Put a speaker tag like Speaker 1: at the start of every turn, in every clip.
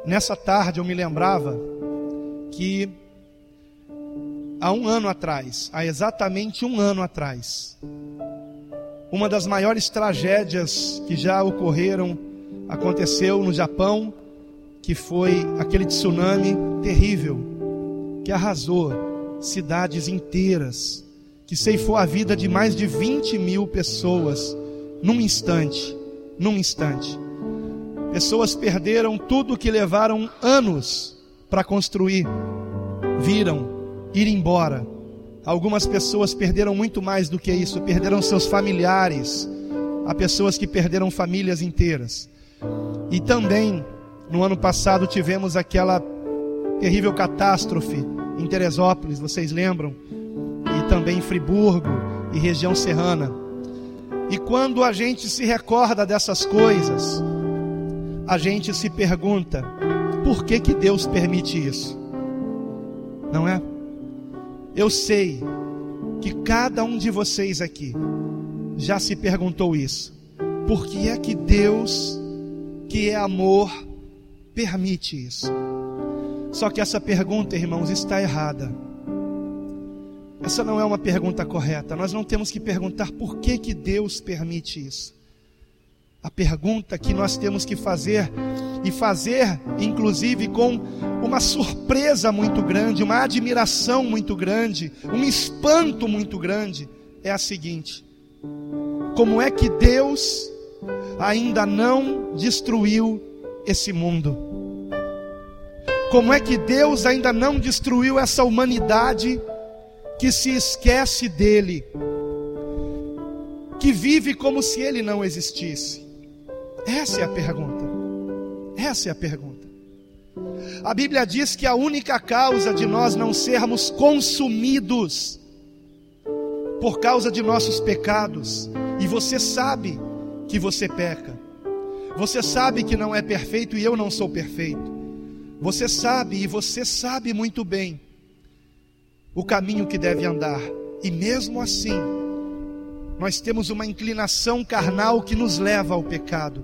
Speaker 1: Nessa tarde eu me lembrava que há um ano atrás, há exatamente um ano atrás, uma das maiores tragédias que já ocorreram aconteceu no Japão, que foi aquele tsunami terrível que arrasou cidades inteiras, que ceifou a vida de mais de 20 mil pessoas num instante. Pessoas perderam tudo que levaram anos para construir, viram ir embora. Algumas pessoas perderam muito mais do que isso, perderam seus familiares. Há pessoas que perderam famílias inteiras. E também, no ano passado, tivemos aquela terrível catástrofe em Teresópolis, vocês lembram? E também em Friburgo e região serrana. E quando a gente se recorda dessas coisas, a gente se pergunta, por que Deus permite isso? Não é? Eu sei que cada um de vocês aqui já se perguntou isso. Por que é que Deus, que é amor, permite isso? Só que essa pergunta, irmãos, está errada. Essa não é uma pergunta correta. Nós não temos que perguntar por que Deus permite isso. A pergunta que nós temos que fazer, e fazer inclusive com uma surpresa muito grande, uma admiração muito grande, um espanto muito grande, é a seguinte: como é que Deus ainda não destruiu esse mundo? Como é que Deus ainda não destruiu essa humanidade que se esquece dele, que vive como se ele não existisse? Essa é a pergunta. Essa é a pergunta. A Bíblia diz que a única causa de nós não sermos consumidos por causa de nossos pecados, e você sabe que você peca, você sabe que não é perfeito e eu não sou perfeito, você sabe, e você sabe muito bem o caminho que deve andar, e mesmo assim nós temos uma inclinação carnal que nos leva ao pecado.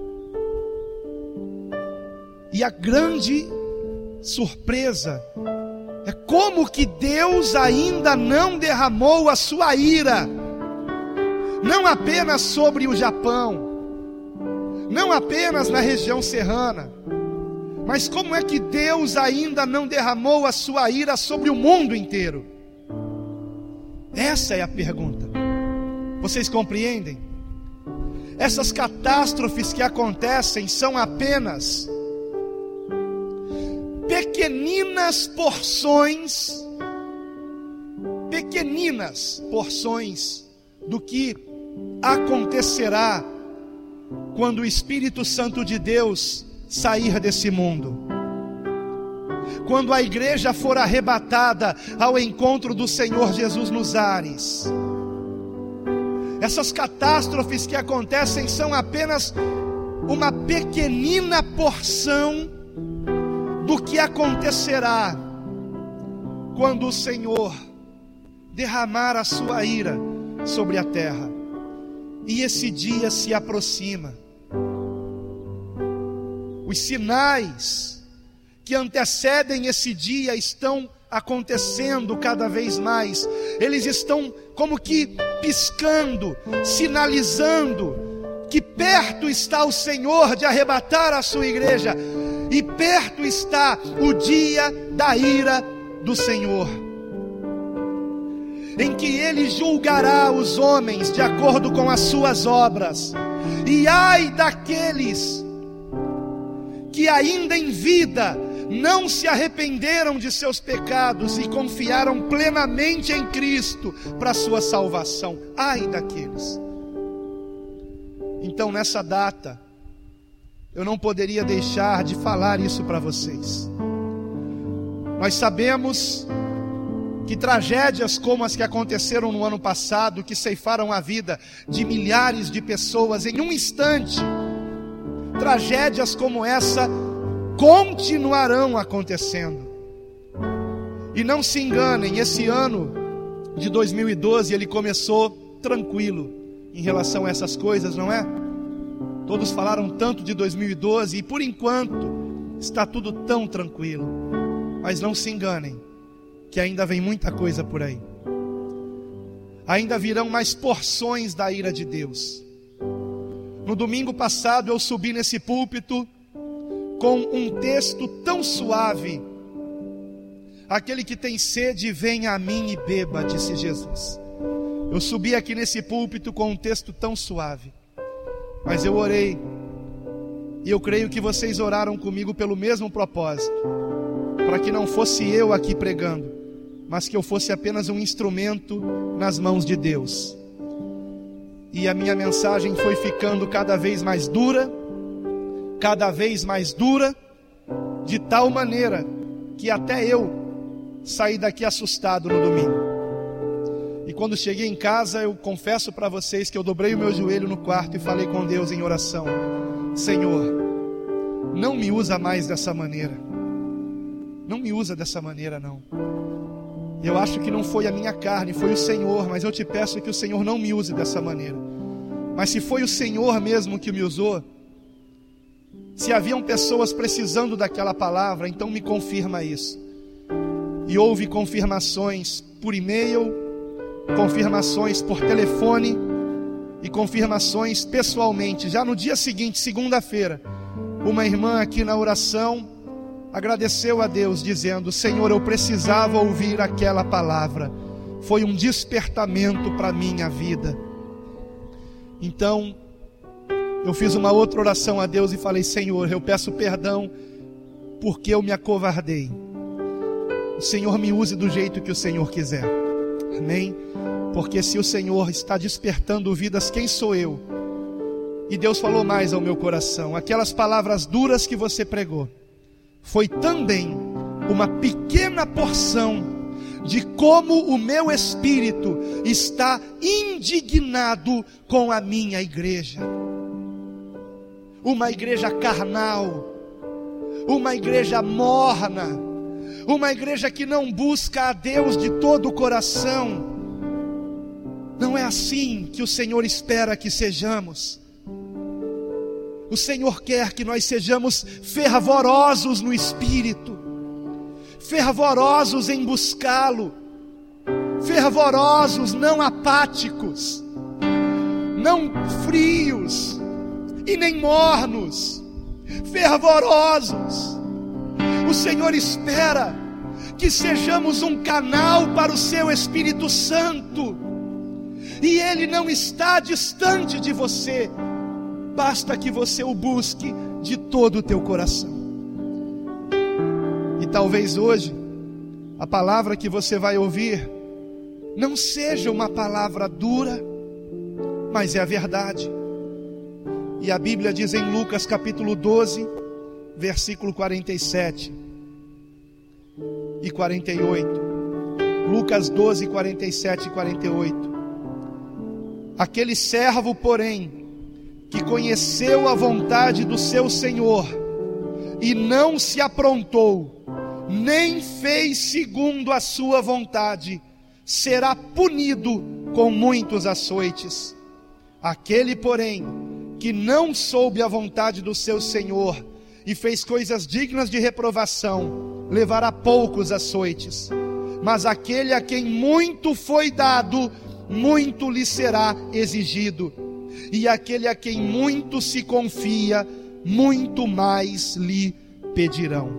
Speaker 1: E a grande surpresa é como que Deus ainda não derramou a sua ira, não apenas sobre o Japão, não apenas na região serrana, mas como é que Deus ainda não derramou a sua ira sobre o mundo inteiro? Essa é a pergunta. Vocês compreendem? Essas catástrofes que acontecem são apenas pequeninas porções do que acontecerá quando o Espírito Santo de Deus sair desse mundo, quando a igreja for arrebatada ao encontro do Senhor Jesus nos ares. Essas catástrofes que acontecem são apenas uma pequenina porção do que acontecerá quando o Senhor derramar a sua ira sobre a terra. E esse dia se aproxima. Os sinais que antecedem esse dia estão acontecendo cada vez mais. Eles estão como que piscando, sinalizando que perto está o Senhor de arrebatar a sua igreja, e perto está o dia da ira do Senhor, em que Ele julgará os homens de acordo com as suas obras. E ai daqueles que ainda em vida não se arrependeram de seus pecados e confiaram plenamente em Cristo para a sua salvação. Ai daqueles. Então, nessa data, eu não poderia deixar de falar isso para vocês. Nós sabemos que tragédias como as que aconteceram no ano passado, que ceifaram a vida de milhares de pessoas em um instante, tragédias como essa continuarão acontecendo. E não se enganem, esse ano de 2012 ele começou tranquilo em relação a essas coisas, não é? Todos falaram tanto de 2012 e por enquanto está tudo tão tranquilo. Mas não se enganem, que ainda vem muita coisa por aí. Ainda virão mais porções da ira de Deus. No domingo passado eu subi nesse púlpito com um texto tão suave. Aquele que tem sede, venha a mim e beba, disse Jesus. Eu subi aqui nesse púlpito com um texto tão suave. Mas eu orei, e eu creio que vocês oraram comigo pelo mesmo propósito, para que não fosse eu aqui pregando, mas que eu fosse apenas um instrumento nas mãos de Deus. E a minha mensagem foi ficando cada vez mais dura, de tal maneira que até eu saí daqui assustado no domingo. E quando cheguei em casa, eu confesso para vocês que eu dobrei o meu joelho no quarto e falei com Deus em oração: Senhor, não me usa mais dessa maneira. Não me usa dessa maneira, não. Eu acho que não foi a minha carne, foi o Senhor, mas eu te peço que o Senhor não me use dessa maneira. Mas se foi o Senhor mesmo que me usou, se haviam pessoas precisando daquela palavra, então me confirma isso. E houve confirmações por e-mail, confirmações por telefone e confirmações pessoalmente. Já no dia seguinte, segunda-feira, uma irmã aqui na oração agradeceu a Deus dizendo: Senhor, eu precisava ouvir aquela palavra, foi um despertamento para a minha vida. Então eu fiz uma outra oração a Deus e falei: Senhor, eu peço perdão porque eu me acovardei. O Senhor me use do jeito que o Senhor quiser. Amém? Porque se o Senhor está despertando vidas, quem sou eu? E Deus falou mais ao meu coração: aquelas palavras duras que você pregou foi também uma pequena porção de como o meu espírito está indignado com a minha igreja. Uma igreja carnal, uma igreja morna, uma igreja que não busca a Deus de todo o coração. Não é assim que o Senhor espera que sejamos. O Senhor quer que nós sejamos fervorosos no Espírito, fervorosos em buscá-lo, fervorosos, não apáticos, não frios e nem mornos, fervorosos. O Senhor espera que sejamos um canal para o seu Espírito Santo, e Ele não está distante de você. Basta que você o busque de todo o teu coração. E talvez hoje a palavra que você vai ouvir não seja uma palavra dura, mas é a verdade. E a Bíblia diz em Lucas capítulo 12, versículo 47 e 48. Lucas 12, 47 e 48. Aquele servo, porém, que conheceu a vontade do seu Senhor e não se aprontou, nem fez segundo a sua vontade, será punido com muitos açoites. Aquele, porém, que não soube a vontade do seu Senhor e fez coisas dignas de reprovação, levará poucos açoites. Mas aquele a quem muito foi dado, muito lhe será exigido. E aquele a quem muito se confia, muito mais lhe pedirão.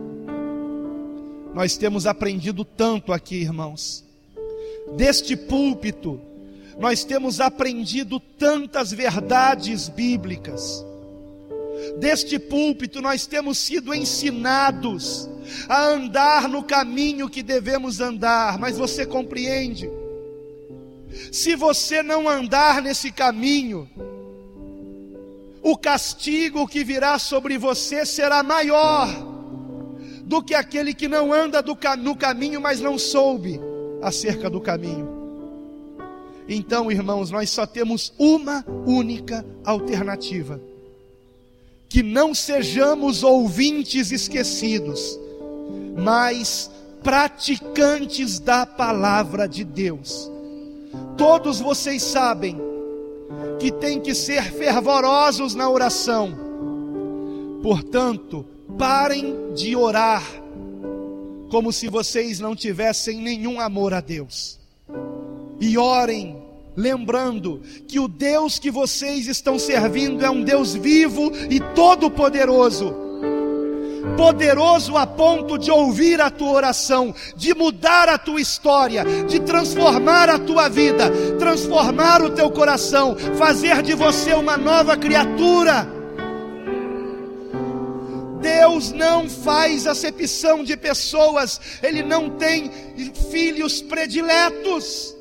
Speaker 1: Nós temos aprendido tanto aqui, irmãos. Deste púlpito, nós temos aprendido tantas verdades bíblicas. Deste púlpito, nós temos sido ensinados a andar no caminho que devemos andar. Mas você compreende? Se você não andar nesse caminho, o castigo que virá sobre você será maior do que aquele que não anda no caminho, mas não soube acerca do caminho. Então, irmãos, nós só temos uma única alternativa: que não sejamos ouvintes esquecidos, mas praticantes da palavra de Deus. Todos vocês sabem que tem que ser fervorosos na oração, Portanto, parem de orar como se vocês não tivessem nenhum amor a Deus. E orem lembrando que o Deus que vocês estão servindo é um Deus vivo e todo-poderoso. Poderoso a ponto de ouvir a tua oração, de mudar a tua história, de transformar a tua vida, transformar o teu coração, fazer de você uma nova criatura. Deus não faz acepção de pessoas, Ele não tem filhos prediletos.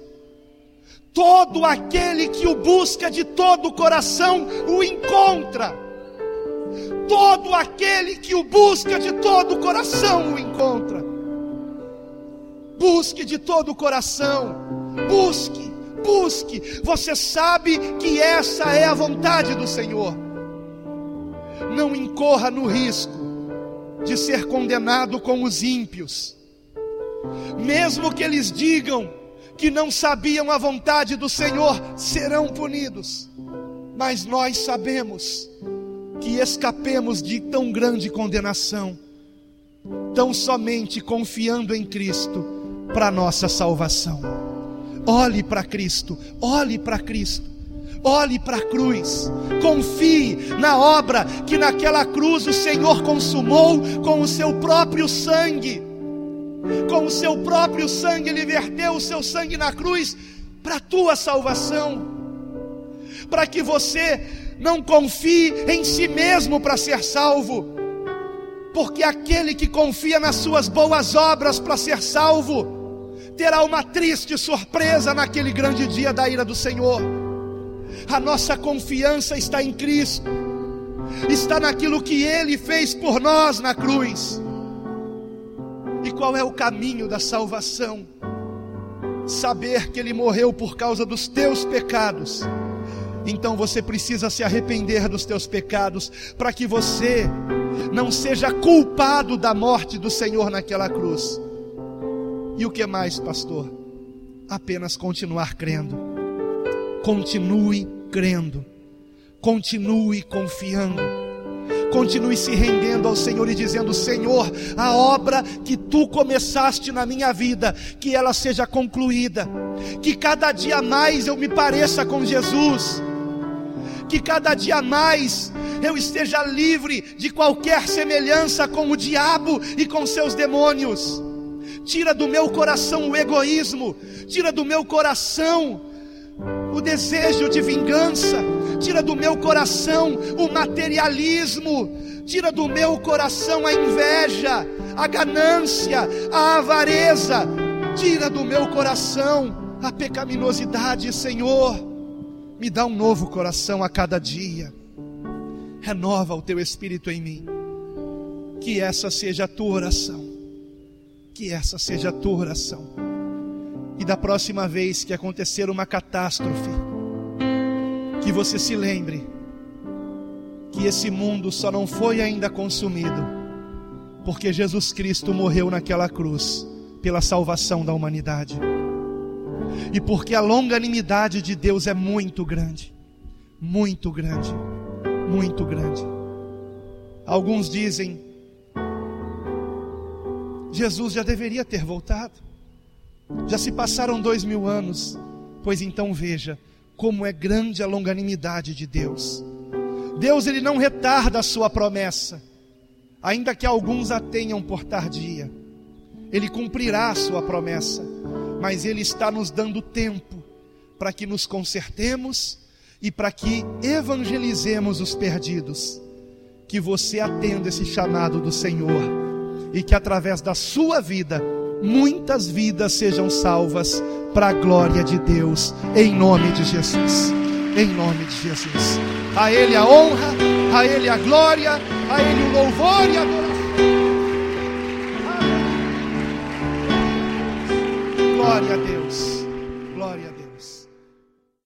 Speaker 1: Todo aquele que o busca de todo o coração o encontra. Todo aquele que o busca de todo o coração o encontra. Busque de todo o coração. Busque, busque. Você sabe que essa é a vontade do Senhor. Não incorra no risco de ser condenado com os ímpios. Mesmo que eles digam que não sabiam a vontade do Senhor, serão punidos. Mas nós sabemos que escapemos de tão grande condenação, tão somente confiando em Cristo para nossa salvação. Olhe para Cristo, olhe para Cristo, olhe para a cruz, confie na obra que naquela cruz o Senhor consumou com o seu próprio sangue. Com o seu próprio sangue Ele verteu o seu sangue na cruz para a tua salvação, para que você não confie em si mesmo para ser salvo, porque aquele que confia nas suas boas obras para ser salvo terá uma triste surpresa naquele grande dia da ira do Senhor. A nossa confiança está em Cristo, está naquilo que Ele fez por nós na cruz. E qual é o caminho da salvação? Saber que Ele morreu por causa dos teus pecados. Então você precisa se arrepender dos teus pecados, para que você não seja culpado da morte do Senhor naquela cruz. E o que mais, pastor? Apenas continuar crendo. Continue crendo, continue confiando, continue se rendendo ao Senhor e dizendo: Senhor, a obra que Tu começaste na minha vida, que ela seja concluída, que cada dia mais eu me pareça com Jesus, que cada dia mais eu esteja livre de qualquer semelhança com o diabo e com seus demônios. Tira do meu coração o egoísmo, tira do meu coração o desejo de vingança, tira do meu coração o materialismo, tira do meu coração a inveja, a ganância, a avareza, tira do meu coração a pecaminosidade. Senhor, me dá um novo coração a cada dia, renova o Teu Espírito em mim. Que essa seja a Tua oração, que essa seja a Tua oração. E da próxima vez que acontecer uma catástrofe, que você se lembre que esse mundo só não foi ainda consumido porque Jesus Cristo morreu naquela cruz pela salvação da humanidade, e porque a longanimidade de Deus é muito grande, muito grande, muito grande. Alguns dizem: Jesus já deveria ter voltado, já se passaram 2000 anos. Pois então veja como é grande a longanimidade de Deus. Deus, Ele não retarda a sua promessa, ainda que alguns a tenham por tardia. Ele cumprirá a sua promessa, mas Ele está nos dando tempo para que nos consertemos e para que evangelizemos os perdidos. Que você atenda esse chamado do Senhor, e que através da sua vida muitas vidas sejam salvas para a glória de Deus, em nome de Jesus, em nome de Jesus. A Ele a honra, a Ele a glória, a Ele o louvor e a adoração. Glória a Deus.